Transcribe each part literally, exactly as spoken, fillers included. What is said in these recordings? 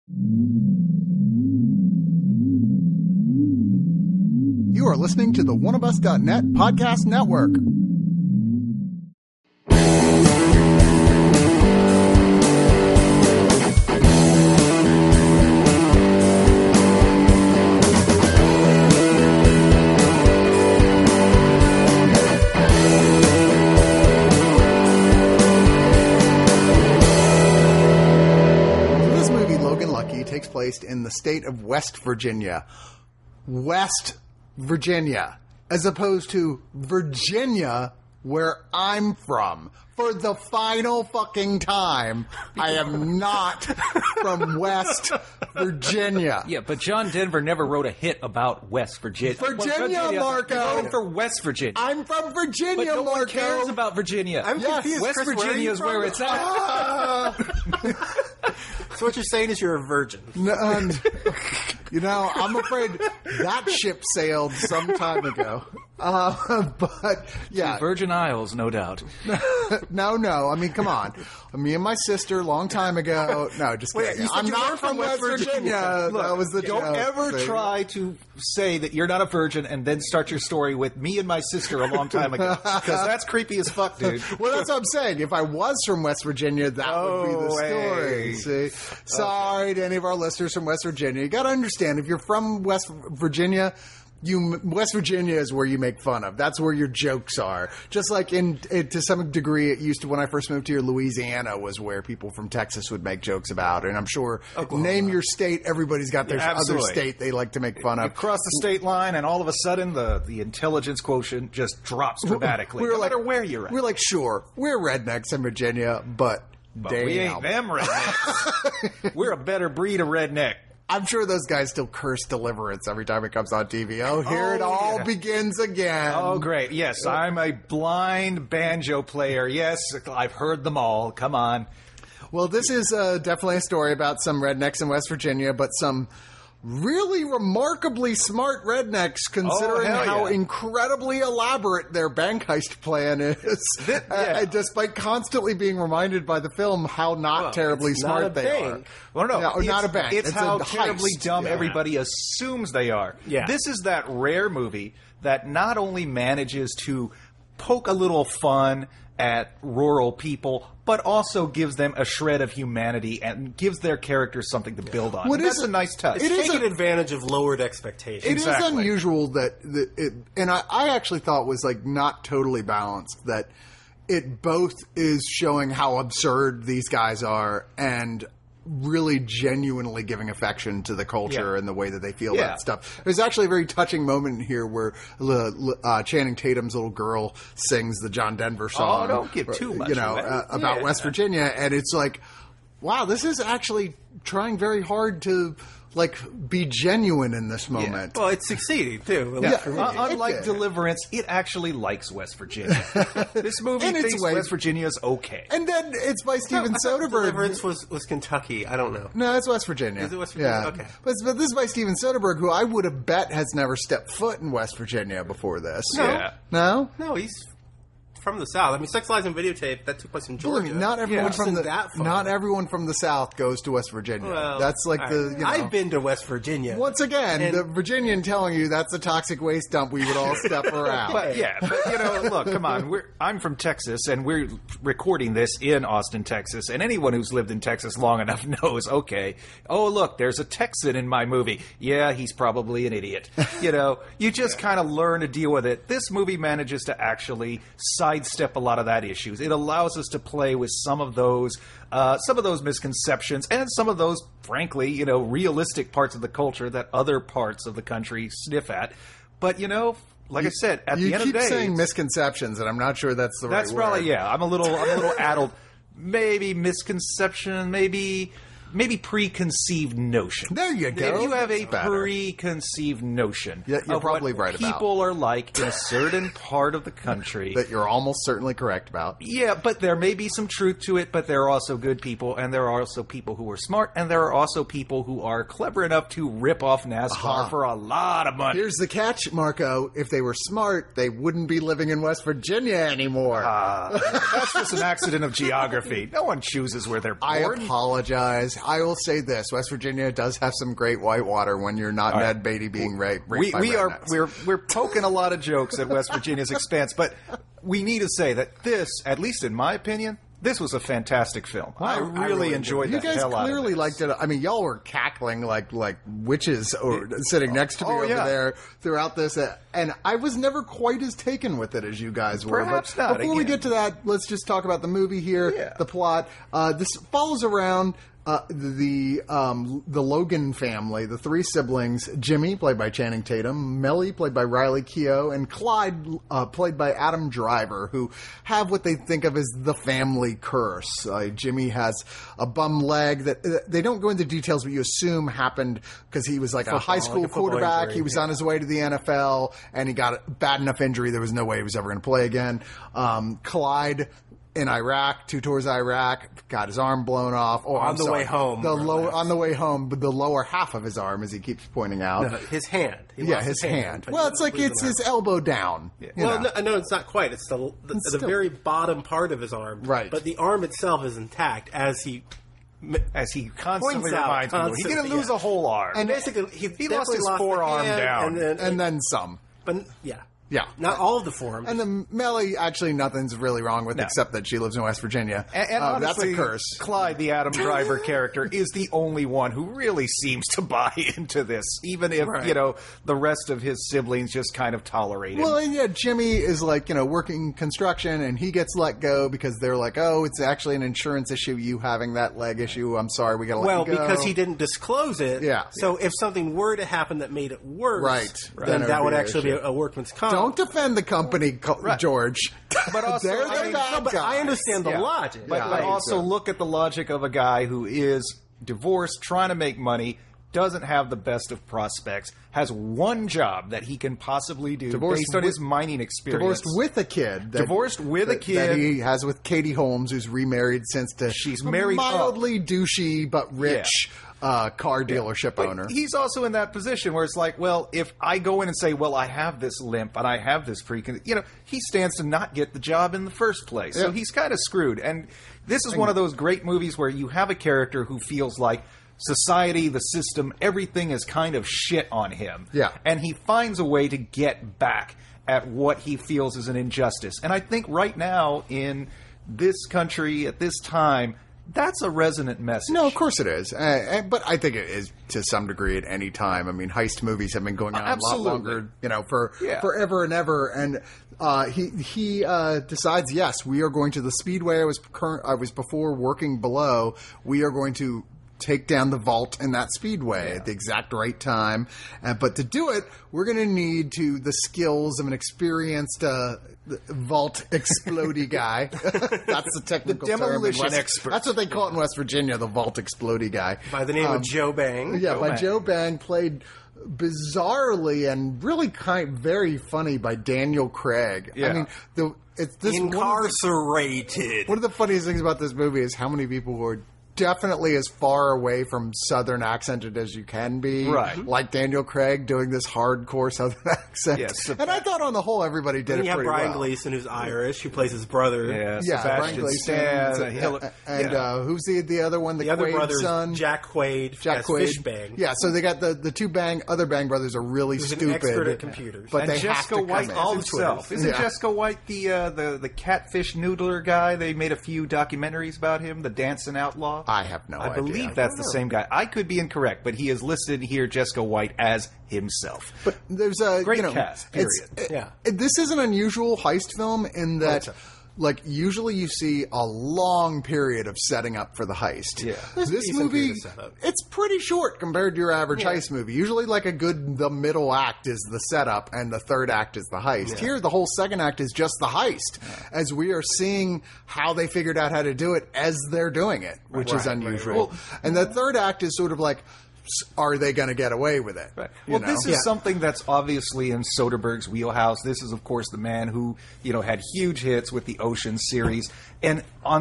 You are listening to the one of us dot net podcast network. This movie, Logan Lucky, takes place in the state of West Virginia. West Virginia, as opposed to Virginia, where I'm from. For the final fucking time, I am not from West Virginia. Yeah, but John Denver never wrote a hit about West Virginia. Virginia, Well, Marco. He wrote it for West Virginia. I'm from Virginia, but no Marco. one cares about Virginia. I'm Yes. confused. West Chris, where are Virginia you is where from? it's at. Ah. So what you're saying is you're a virgin. No, and, you know, I'm afraid that ship sailed some time ago. Uh, but, yeah. Virgin Isles, no doubt. No, no. I mean, come on. Me and my sister, long time ago. No, just Wait, kidding. you said I'm you not weren't from West Virginia. Look, that was the don't joke. ever See? try to say that you're not a virgin and then start your story with me and my sister a long time ago. Because that's creepy as fuck, dude. Well, that's what I'm saying. If I was from West Virginia, that would be the Oh, story. hey. See? Sorry to any of our listeners from West Virginia. You got to understand, if you're from West Virginia, you West Virginia is where you make fun of. That's where your jokes are. Just like in, in to some degree, it used to when I first moved here. Louisiana was where people from Texas would make jokes about, and I'm sure Oklahoma. name your state. Everybody's got their Yeah, other absolutely. state they like to make fun You of. cross the state line, and all of a sudden, the, the intelligence quotient just drops dramatically. We were no like, matter where you're at. We're like, sure, we're rednecks in Virginia, but, but damn. we ain't them rednecks. We're a better breed of redneck. I'm sure those guys still curse Deliverance every time it comes on T V. Oh, here Oh, it all yeah. begins again. Oh, great. Yes, I'm a blind banjo player. Yes, I've heard them all. Come on. Well, this is uh, definitely a story about some rednecks in West Virginia, but some really remarkably smart rednecks, considering hell how yeah. incredibly elaborate their bank heist plan is, Th- yeah. uh, despite constantly being reminded by the film how not Well, terribly it's smart not a they bank. Well, no, Yeah, or it's, not a bank. It's, It's how a terribly heist. dumb Yeah. everybody assumes they are. Yeah. This is that rare movie that not only manages to poke a little fun at rural people, but also gives them a shred of humanity and gives their characters something to build on. What And is that's it- a nice touch. It's It is taking a- advantage of lowered expectations. It Exactly. is unusual that, that it, and I, I actually thought was like not totally balanced, that it both is showing how absurd these guys are and really genuinely giving affection to the culture Yeah. and the way that they feel Yeah. about stuff. There's actually a very touching moment here where uh, Channing Tatum's little girl sings the John Denver song. Oh, don't give too much You know, away. uh, about Yeah. West Virginia, and it's like, wow, this is actually trying very hard to like be genuine in this moment. Well, it's succeeding, too. Yeah. For me. Uh, It unlike did. Deliverance, it actually likes West Virginia. This movie In its thinks way. West Virginia is okay. And then it's by Steven I thought Soderbergh. Deliverance was, was Kentucky. I don't know. No, it's West Virginia. Is it West Virginia? Yeah. Okay. But, but this is by Steven Soderbergh, who I would have bet has never stepped foot in West Virginia before this. No. Yeah. No? No, he's from the South. I mean, Sex, Lies, and Videotape, that took place in Believe Georgia. me, not everyone Yeah. from the Isn't that far. not everyone from the South goes to West Virginia. Well, that's like all the right. you know. I've been to West Virginia. Once again, And- the Virginian telling you that's a toxic waste dump. We would all step around. But yeah, but you know, look, come on. We're, I'm from Texas, and we're recording this in Austin, Texas. And anyone who's lived in Texas long enough knows, okay, oh look, there's a Texan in my movie. Yeah, he's probably an idiot. You know, you just kind of learn to deal with it. This movie manages to actually sidestep a lot of that issues. It allows us to play with some of those, uh, some of those misconceptions, and some of those, frankly, you know, realistic parts of the culture that other parts of the country sniff at. But you know. Like I said, at you the end keep of the day, saying it's- misconceptions, and I'm not sure that's the that's right probably word. yeah. I'm a little I'm a little addled. Maybe misconception. Maybe maybe preconceived notion. There you go. If you have a That's better. preconceived notion Yeah, you're of probably what right about. people are like in a certain part of the country. That you're almost certainly correct about. Yeah, but there may be some truth to it, but there are also good people, and there are also people who are smart, and there are also people who are clever enough to rip off NASCAR Uh-huh. for a lot of money. Here's the catch, Marco. If they were smart, they wouldn't be living in West Virginia anymore. Uh, that's just an accident of geography. No one chooses where they're I born. apologize. I will say this: West Virginia does have some great whitewater when you're not All right. Ned Beatty being raped. We, by we are rednecks. we're we're poking a lot of jokes at West Virginia's expense, but we need to say that this, at least in my opinion, this was a fantastic film. I really, I really enjoyed You the guys hell out of clearly this. liked it. I mean, y'all were cackling like like witches or sitting next to me oh, over yeah. there throughout this, uh, and I was never quite as taken with it as you guys were. Perhaps but not, Before we again. get to that, let's just talk about the movie here, Yeah. the plot. Uh, this follows around. Uh, the um, the Logan family, the three siblings, Jimmy, played by Channing Tatum, Melly, played by Riley Keough, and Clyde, uh, played by Adam Driver, who have what they think of as the family curse. Uh, Jimmy has a bum leg that uh, they don't go into details, but you assume happened because he was like a Football, high school like a football quarterback. injury, He was yeah. on his way to the N F L, and he got a bad enough injury there was no way he was ever going to play again. Um, Clyde in Iraq, two tours of Iraq, got his arm blown off. Oh, On I'm the sorry. way home, The more or lower less. on the way home, but the lower half of his arm, as he keeps pointing out. No, his hand. He yeah, lost his hand. but Well, he it's like losing it's an his arm. elbow down. you Well, know. no, no, it's not quite. It's the the, It's the still- very bottom part of his arm. Right. But the arm itself is intact as he. As he constantly Points out reminds people, he constantly, didn't lose yeah. a whole arm. And basically, he, He lost definitely his the forearm hand, down. and then, and then some. but yeah, Yeah. not all of the forms. And the Melly, actually, nothing's really wrong with, No. except that she lives in West Virginia. And, and Uh, that's honestly, a curse. Clyde, the Adam Driver character, is the only one who really seems to buy into this, even if, Right. you know, the rest of his siblings just kind of tolerate him. Well, and yeah, Jimmy is like, you know, working construction and he gets let go because they're like, oh, it's actually an insurance issue, you having that leg issue. I'm sorry, we got to let well, you go. because he didn't disclose it. Yeah. So if something were to happen that made it worse, Right. Right. then Then it that would would be an actually issue. be a, a workman's comp. Don't defend the company, Co- Right. George. But also, they're I the mean, bad No, but I guys. understand the Yeah. logic. But, Yeah, but I do also too. look at the logic of a guy who is divorced, trying to make money, doesn't have the best of prospects, has one job that he can possibly do Divorced based on with- his mining experience. Divorced with a kid. That, Divorced with a that- kid. That he has with Katie Holmes, who's remarried since to She's a married up. mildly douchey but rich uh, car dealership But owner. he's also in that position where it's like, well, if I go in and say, well, I have this limp and I have this precon, you know, he stands to not get the job in the first place. So Yeah. he's kind of screwed. And this is one of those great movies where you have a character who feels like society, the system, everything is kind of shit on him. Yeah. And he finds a way to get back at what he feels is an injustice. And I think right now in this country at this time, that's a resonant message. No, of course it is. Uh, uh, but I think it is to some degree at any time. I mean, heist movies have been going on Absolutely. a lot longer, you know, for Yeah. forever and ever. And uh, he he uh, decides, yes, we are going to the Speedway. I was current. I was before working below. We are going to take down the vault in that speedway at the exact right time. Uh, but to do it, we're going to need to the skills of an experienced uh, vault explodey guy. That's the technical term. in demolition West- expert. That's what they call it in West Virginia, the vault explodey guy. by the name Um, of Joe Bang. Yeah, Joe by Bang. Joe Bang, played bizarrely and really kind, very funny by Daniel Craig. I Yeah. mean, the it's this one of the- Incarcerated. one of the funniest things about this movie is how many people were definitely as far away from Southern accented as you can be. Right. Like Daniel Craig doing this hardcore Southern accent. Yes. And I thought on the whole everybody did And it you have pretty Brian well. Gleason, who's Irish, who plays his brother. Yeah, Yeah, Brian Sebastian Gleason. Stan, and Hil- and yeah. uh, who's the the other one? The, The other Quaid brother son? is Jack Quaid. Jack as Quaid. Fishbang. Yeah, so they got the, the two bang other Bang brothers are really Who's an stupid. expert at computers. But and they have Jessica to come White in. himself. Isn't Yeah. Jessica White the uh, the the catfish noodler guy? They made a few documentaries about him, the dancing outlaw. I have no I idea. believe that's the same guy. I could be incorrect, but he is listed here, Jessica White, as himself. But there's a Great you know, cast, it's- period. it- Yeah. it- this is an unusual heist film in that. so. Like usually, you see a long period of setting up for the heist. Yeah. There's a This decent movie, period of setup. it's pretty short compared to your average Yeah. heist movie. Usually, like a good, the middle act is the setup, and the third act is the heist. Yeah. Here, the whole second act is just the heist, as we are seeing how they figured out how to do it as they're doing it, which is Right, right, unusual. right. And the third act is sort of like, s- are they going to get away with it? Right. You Well, know? this is Yeah. something that's obviously in Soderbergh's wheelhouse. This is, of course, the man who you know had huge hits with the Ocean series, and on the,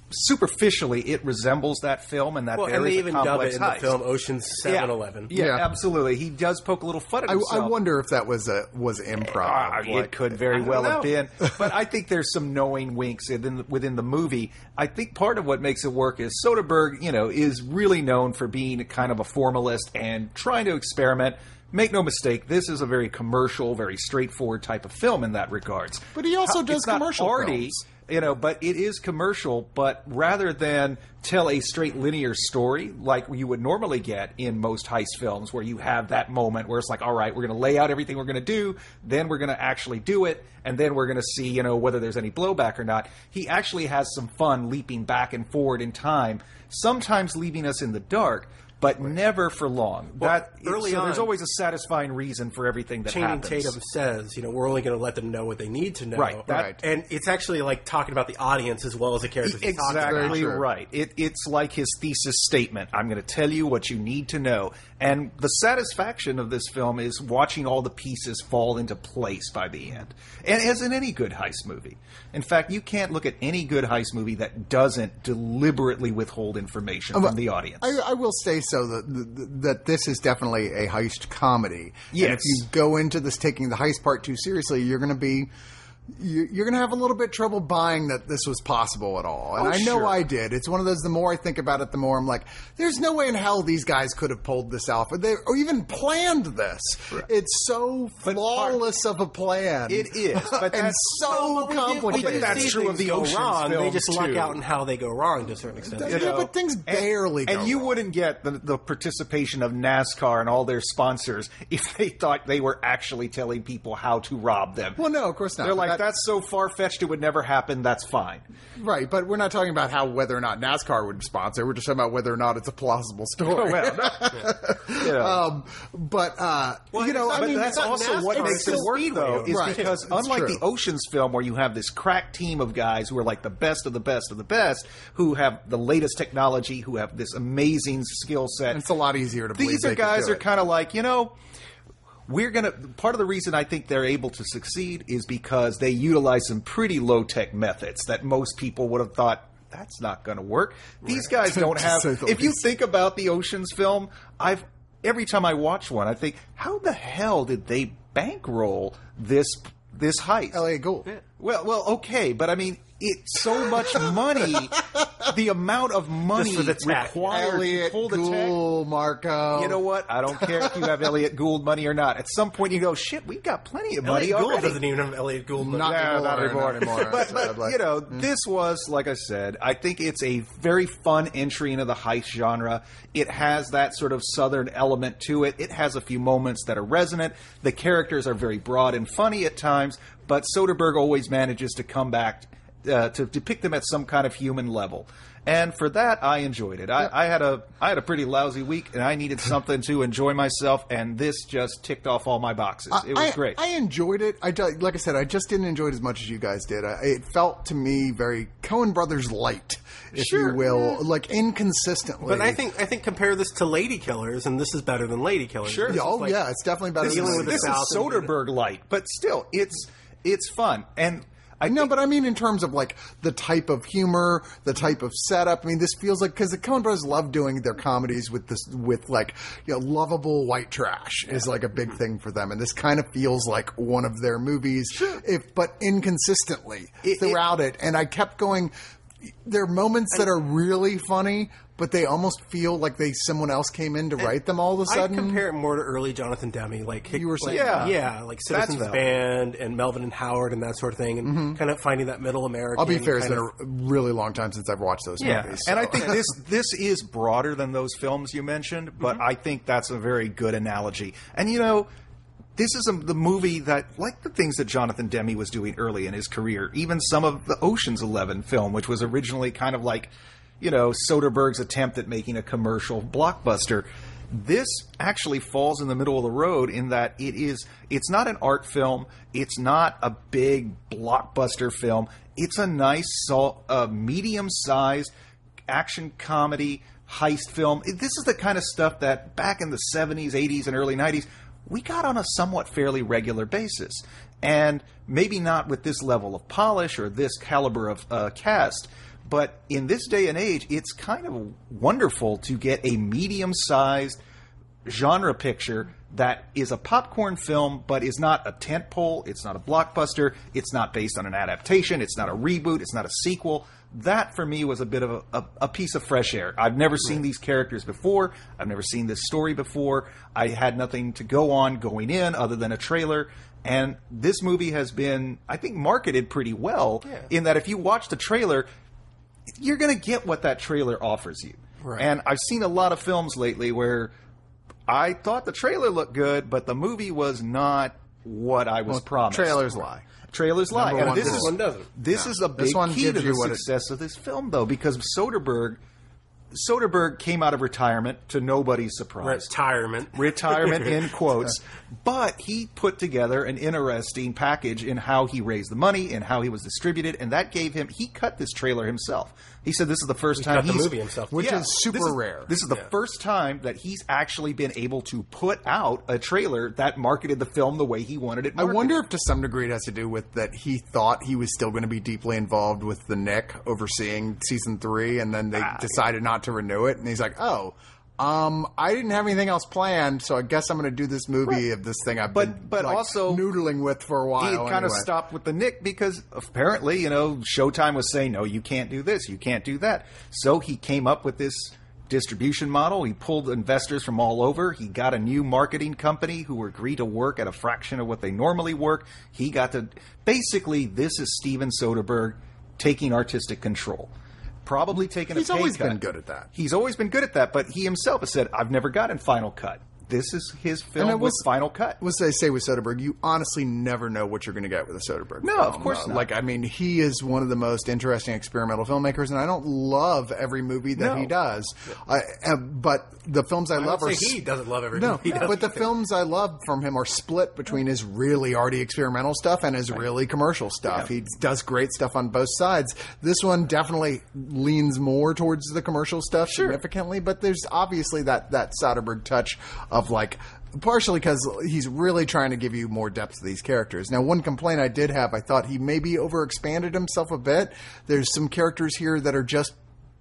superficially, it resembles that film, and that Well, there and is they a even dub complex it in the heist. film Ocean's seven eleven. Yeah, yeah, Yeah. absolutely. He does poke a little fun at I, himself. I wonder if that was a was improv. Ah, like- it could very I don't well have know. been, but I think there's some knowing winks within the, within the movie. I think part of what makes it work is Soderbergh, you know, is really known for being kind of a formalist and trying to experiment. Make no mistake, this is a very commercial, very straightforward type of film in that regards. But he also How- does it's not commercial arty, films. you know, but it is commercial. But rather than tell a straight linear story like you would normally get in most heist films, where you have that moment where it's like, all right, we're going to lay out everything we're going to do, then we're going to actually do it, and then we're going to see, you know, whether there's any blowback or not. He actually has some fun leaping back and forward in time, sometimes leaving us in the dark. But never for long. Well, that early so there's on- always a satisfying reason for everything that Channing happens. Tatum says, you know, we're only going to let them know what they need to know. Right, that- Right. And it's actually like talking about the audience as well as the characters. he's talking about. Exactly Very true. right. It, it's like his thesis statement. I'm going to tell you what you need to know. And the satisfaction of this film is watching all the pieces fall into place by the end. And as in any good heist movie. In fact, you can't look at any good heist movie that doesn't deliberately withhold information from the audience. I, I will say so that that this is definitely a heist comedy. Yes. And if you go into this taking the heist part too seriously, you're going to be you- you're going to have a little bit trouble buying that this was possible at all. And Oh, I know sure. I did. It's one of those. The more I think about it, the more I'm like, there's no way in hell these guys could have pulled this off, or, they, or even planned this. It's so But flawless of a plan. It is, but and that's- so We complicated. But that's see true of things the go Ocean's wrong. They films, just luck too. out in how they go wrong to a certain extent. Yeah, know, but things and- barely go And you wrong. wouldn't get the, the participation of NASCAR and all their sponsors if they thought they were actually telling people how to rob them. Well, no, of course not. They're like, That- that's so far-fetched it would never happen, that's fine. Right, but we're not talking about how whether or not NASCAR would sponsor. We're just talking about whether or not it's a plausible story. Well, you know. um, but uh, Well, you know, it's I not- But mean, that's not also what NASCAR, makes it it's work, Speedway. though, is Right. because It's unlike true. the Ocean's film, where you have this crack team of guys who are like the best of the best of the best, who have the latest technology, who have this amazing skill set. it's a lot easier to believe These they are could guys do are it. kind of like, you know, we're going to. Part of the reason I think they're able to succeed is because they utilize some pretty low tech methods that most people would have thought, that's not going to work. These guys don't To have. say the If you least. think about the Ocean's film, I've every time I watch one, I think, how the hell did they bankroll this this heist? Elliot Gould. Well, well, okay, but I mean, it's so much money. The amount of money Just for the tech. required Elliot to pull the tech. Gould, Marco. You know what? I don't care if you have Elliot Gould money or not. At some point, you go, shit, we've got plenty of money Elliot Gould already. doesn't even have Elliot Gould. money. Not No, anymore, not anymore. not anymore. but, but Sadly. you know, this was, like I said, I think it's a very fun entry into the heist genre. It has that sort of southern element to it. It has a few moments that are resonant. The characters are very broad and funny at times, but Soderbergh always manages to come back uh, to depict them at some kind of human level. And for that, I enjoyed it. I, I had a I had a pretty lousy week, and I needed something to enjoy myself. And this just ticked off all my boxes. It was I, great. I enjoyed it. I ju- like I said, I just didn't enjoy it as much as you guys did. I, it felt to me very Coen Brothers light, if Sure. you will, like inconsistently. But I think I think compare this to Lady Killers, and this is better than Lady Killers. Sure. This Yeah, is oh like- yeah, it's definitely better. dealing than with the this South is and- Soderbergh light, but still, it's it's fun. And I No, think- but I mean in terms of like the type of humor, the type of setup. I mean, this feels like because the Coen Brothers love doing their comedies with this, with like you know, lovable white trash is like a big thing for them, and this kind of feels like one of their movies, if but inconsistently It- throughout it. And I kept going. There are moments that are really funny, but they almost feel like they someone else came in to write them all of a I sudden. compare it more to early Jonathan Demme, like You were saying. like, Yeah. yeah, like That's Citizens valid. Band and Melvin and Howard and that sort of thing, and kind of finding that middle American. I'll be fair; it's kind been of- a really long time since I've watched those Yeah, movies. and I so. think this this is broader than those films you mentioned, but Mm-hmm. I think that's a very good analogy. And you know, this is a, the movie that, like the things that Jonathan Demme was doing early in his career, even some of the Ocean's Eleven film, which was originally kind of like, you know, Soderbergh's attempt at making a commercial blockbuster. This actually falls in the middle of the road in that it is, it's not an art film. It's not a big blockbuster film. It's a nice, sol- uh, medium-sized action comedy heist film. This is the kind of stuff that back in the seventies, eighties, and early nineties, we got on a somewhat fairly regular basis. And maybe not with this level of polish or this caliber of uh, cast, But in this day and age, it's kind of wonderful to get a medium-sized genre picture that is a popcorn film, but is not a tentpole, it's not a blockbuster, it's not based on an adaptation, it's not a reboot, it's not a sequel. That, for me, was a bit of a, a, a piece of fresh air. I've never seen these characters before. I've never seen this story before. I had nothing to go on going in other than a trailer. And this movie has been, I think, marketed pretty well Yeah. in that if you watch the trailer, you're going to get what that trailer offers you. Right. And I've seen a lot of films lately where I thought the trailer looked good, but the movie was not what I was Well, promised. trailers lie. Trailers lie. Number And one this rule. is This one doesn't. this No. is a This big one key to gives the you what it- success of this film, though, because Soderbergh Soderbergh came out of retirement to nobody's surprise. Retirement. Retirement in quotes, but he put together an interesting package in how he raised the money and how he was distributed, and that gave him. He cut this trailer himself. He said this is the first time cut the he's movie himself. Which Yeah, is super this rare. This is the Yeah. first time that he's actually been able to put out a trailer that marketed the film the way he wanted it I marketed. wonder if to some degree it has to do with that he thought he was still going to be deeply involved with the Nick overseeing season three, and then they Ah. decided not to renew it, and he's like, "Oh, um, I didn't have anything else planned, so I guess I'm going to do this movie of this thing I've But- been but like, also- noodling with for a while." he kind of anyway. stopped with the Nick because apparently, you know, Showtime was saying, no, you can't do this, you can't do that. So he came up with this distribution model. He pulled investors from all over. He got a new marketing company who agreed to work at a fraction of what they normally work. He got to basically, this is Steven Soderbergh taking artistic control. Probably taking He's a pay always cut. been good at that. He's always been good at that, but he himself has said, I've never gotten Final Cut. This is his film And it with was- Final Cut. What I say with Soderbergh, you honestly never know what you're going to get with a Soderbergh. No, film. of course Uh, not. Like, I mean, he is one of the most interesting experimental filmmakers, and I don't love every movie that No. he does. I, uh, but the films I, I love don't are say he doesn't love every no, movie he does but the either. films I love from him are split between his really arty experimental stuff and his really commercial stuff. He does great stuff on both sides. This one definitely leans more towards the commercial stuff significantly, but there's obviously that that Soderbergh touch of like. Partially because he's really trying to give you more depth to these characters. Now, one complaint I did have, I thought he maybe overexpanded himself a bit. There's some characters here that are just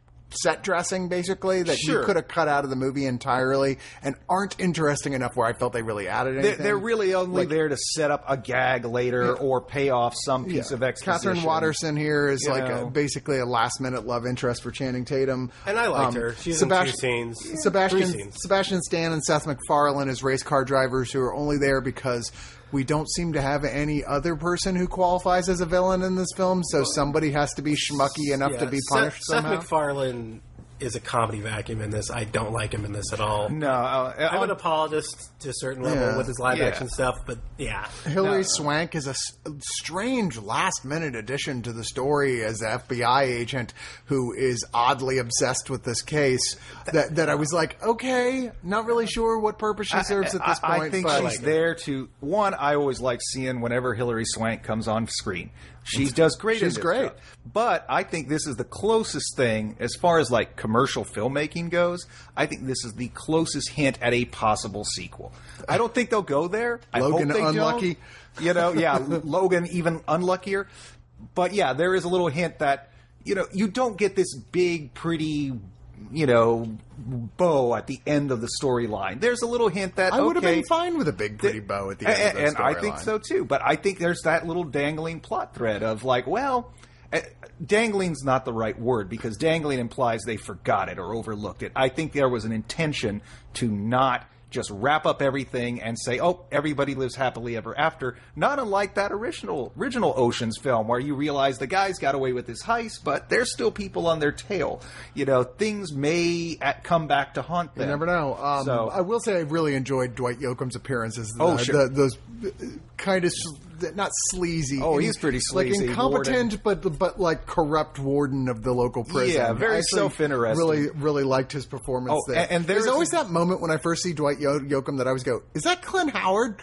set dressing, basically, that Sure. you could have cut out of the movie entirely and aren't interesting enough where I felt they really added They're, anything. they're really only Like- there to set up a gag later or pay off some piece Yeah. of exposition. Catherine Watterson here is You like a, know. basically a last minute love interest for Channing Tatum. And I liked Um, her. She's Sebast- in two scenes. Three Sebastian scenes. Sebastian Stan and Seth MacFarlane as race car drivers who are only there because we don't seem to have any other person who qualifies as a villain in this film, so somebody has to be schmucky enough to Yeah, be Seth- punished Seth somehow. MacFarlane is a comedy vacuum in this. I don't like him in this at all. No, uh, I'm on- an apologist to a certain level Yeah. with his live Yeah. action stuff, but yeah. Hilary No. Swank is a s- strange last minute addition to the story as an F B I agent who is oddly obsessed with this case. That that I was like, okay, not really sure what purpose she serves at this I- point. I think but she's like, there to one. I always like seeing whenever Hilary Swank comes on screen. She does great. in She's this great. job. But I think this is the closest thing as far as like commercial filmmaking goes. I think this is the closest hint at a possible sequel. I don't think they'll go there. I Logan hope they unlucky. Don't. You know, yeah, Logan even unluckier. But yeah, there is a little hint that you know you don't get this big, pretty, you know, bow at the end of the storyline. There's a little hint that I would have okay, been fine with a big pretty bow at the end and, of the and I think storyline. so too. But I think there's that little dangling plot thread of like, well, eh, dangling's not the right word because dangling implies they forgot it or overlooked it. I think there was an intention to not just wrap up everything and say, oh, everybody lives happily ever after. Not unlike that original original Ocean's film where you realize the guys got away with this heist, but there's still people on their tail. You know, things may at, come back to haunt them. You never know. Um, So- I will say I really enjoyed Dwight Yoakam's appearances. Oh, the, sure. the, those kind of not sleazy. Oh, in- he's pretty like sleazy, incompetent, but but like corrupt warden of the local prison. Yeah, very I actually self-interested. Really, really liked his performance Oh, there. and- and there's there's- always that moment when I first see Dwight Yo- Yoakam that I always go, "Is that Clint Howard?"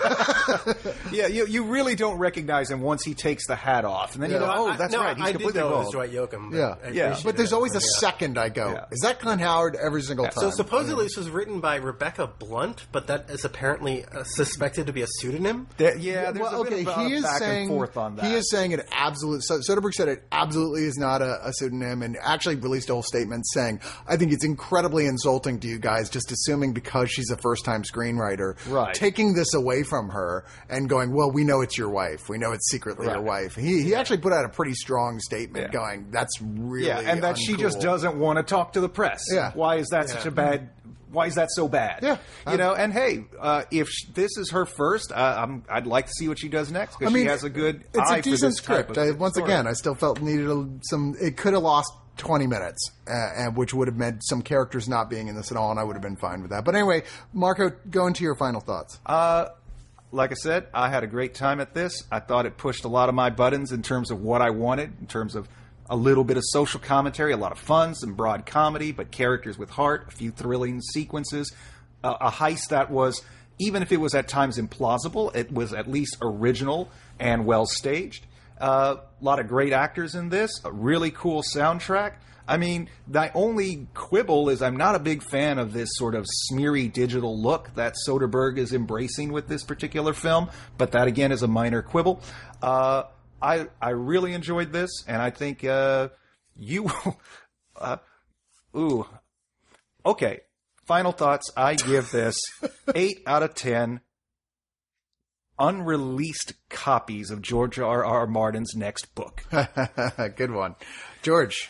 Yeah, you, you really don't recognize him once he takes the hat off, and then you Yeah. go, "Oh, I- that's no, right, he's I completely did know it was bald." Dwight Yoakam. but Yeah, I Yeah. appreciated But there's it. always a Yeah. second I go, Yeah. "Is that Clint Howard?" Every single time. So supposedly this was written by Rebecca Blunt, but that is apparently uh, suspected to be a pseudonym. That- yeah, there's well, a okay, been about he is back saying and forth on that. he is saying it absolutely. So Soderbergh said it absolutely is not a, a pseudonym, and actually released a whole statement saying, "I think it's incredibly insulting to you guys just assuming because she's a first time screenwriter, Right. taking this away from her and going, well, we know it's your wife, we know it's secretly your Right. wife." He he actually put out a pretty strong statement, Yeah. going, "That's really Yeah, and that she just uncool." doesn't want to talk to the press. Yeah. Why is that such a bad? Why is that so bad? Yeah. you know. And hey, uh, if sh- this is her first, uh, I'm, I'd like to see what she does next because I mean, she has a good It's eye a for decent this type script. of I, once story. again, I still felt needed a, some. It could have lost twenty minutes, uh, and which would have meant some characters not being in this at all, and I would have been fine with that. But anyway, Marco, go into your final thoughts. Uh, like I said, I had a great time at this. I thought it pushed a lot of my buttons in terms of what I wanted, in terms of a little bit of social commentary, a lot of fun, some broad comedy, but characters with heart, a few thrilling sequences, uh, a heist that was, even if it was at times implausible, it was at least original and well staged. Uh, a lot of great actors in this, a really cool soundtrack. I mean, my only quibble is I'm not a big fan of this sort of smeary digital look that Soderbergh is embracing with this particular film, but that again is a minor quibble. Uh, I I really enjoyed this, and I think uh, you... uh, ooh. Okay, final thoughts. I give this eight out of ten unreleased copies of George R. R. Martin's next book. Good one, George.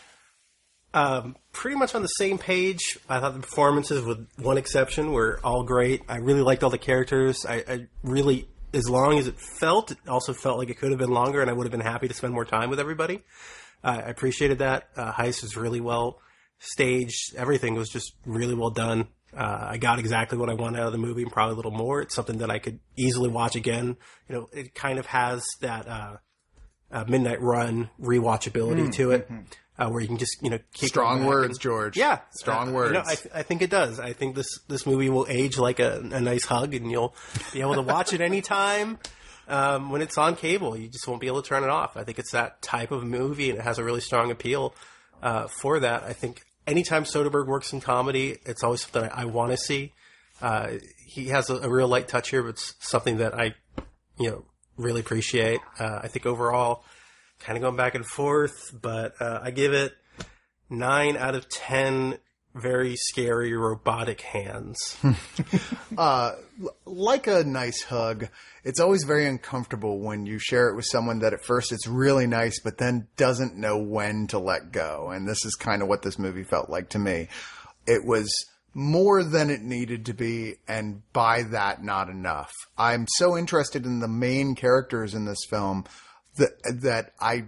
Um, pretty much on the same page. I thought the performances, with one exception, were all great. I really liked all the characters. I, I really, as long as it felt, it also felt like it could have been longer, and I would have been happy to spend more time with everybody. Uh, I appreciated that. Uh, Heist was really well staged. Everything was just really well done. Uh, I got exactly what I wanted out of the movie, and probably a little more. It's something that I could easily watch again. You know, it kind of has that uh, uh, Midnight Run rewatchability to it. Uh, where you can just, you know, keep Strong going back words, and- George. Yeah, Strong uh, words. You know, I, th- I think it does. I think this this movie will age like a, a nice hug, and you'll be able to watch it anytime um, when it's on cable. You just won't be able to turn it off. I think it's that type of movie, and it has a really strong appeal uh, for that. I think anytime Soderbergh works in comedy, it's always something I, I want to see. Uh, he has a, a real light touch here, but it's something that I, you know, really appreciate. Uh, I think overall, kind of going back and forth, but uh, I give it nine out of ten very scary robotic hands. Uh, l- like a nice hug, it's always very uncomfortable when you share it with someone that at first it's really nice, but then doesn't know when to let go. And this is kind of what this movie felt like to me. It was more than it needed to be, and by that, not enough. I'm so interested in the main characters in this film that, that I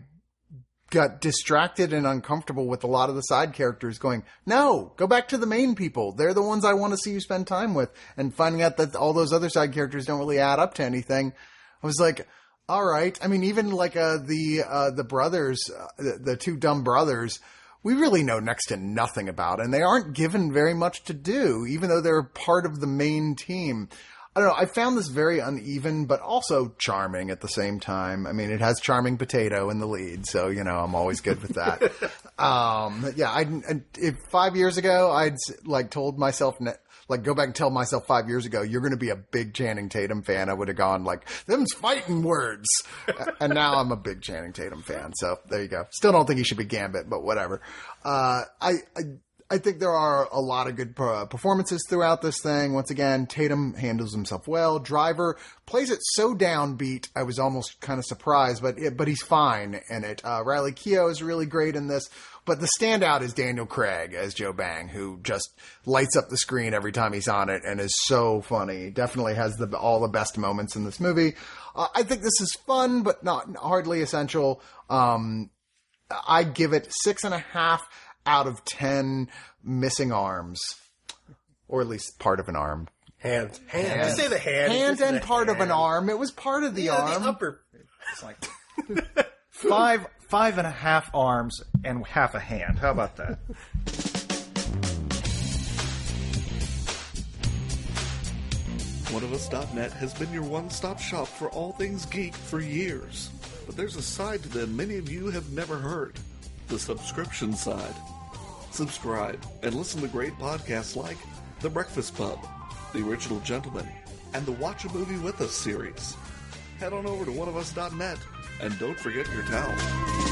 got distracted and uncomfortable with a lot of the side characters going, no, go back to the main people. They're the ones I want to see you spend time with. And finding out that all those other side characters don't really add up to anything. I was like, all right. I mean, even like, uh, the, uh, the brothers, uh, the, the two dumb brothers, we really know next to nothing about, and they aren't given very much to do, even though they're part of the main team. I don't know. I found this very uneven, but also charming at the same time. I mean, it has Charming Potato in the lead, so, you know, I'm always good with that. um, yeah, I, if five years ago, I'd like told myself, like, go back and tell myself five years ago, you're going to be a big Channing Tatum fan. I would have gone like, them's fighting words. And now I'm a big Channing Tatum fan. So there you go. Still don't think he should be Gambit, but whatever. Uh, I, I I think there are a lot of good uh, performances throughout this thing. Once again, Tatum handles himself well. Driver plays it so downbeat, I was almost kind of surprised, but it, but he's fine in it. Uh, Riley Keough is really great in this, but the standout is Daniel Craig as Joe Bang, who just lights up the screen every time he's on it and is so funny. Definitely has the all the best moments in this movie. Uh, I think this is fun, but not hardly essential. Um, I give it six and a half out of ten missing arms, or at least part of an arm. Hand. Hand. Just say the hand. Hand Just and the part of hand. an arm. It was part of the Yeah, arm. the upper. It's like five, five and a half arms and half a hand. How about that? one of us dot net has been your one-stop shop for all things geek for years. But there's a side to them many of you have never heard. The subscription side. Subscribe and listen to great podcasts like The Breakfast Pub, The Original Gentleman, and the Watch a Movie With Us series. head on over to one of us dot net and don't forget your towel.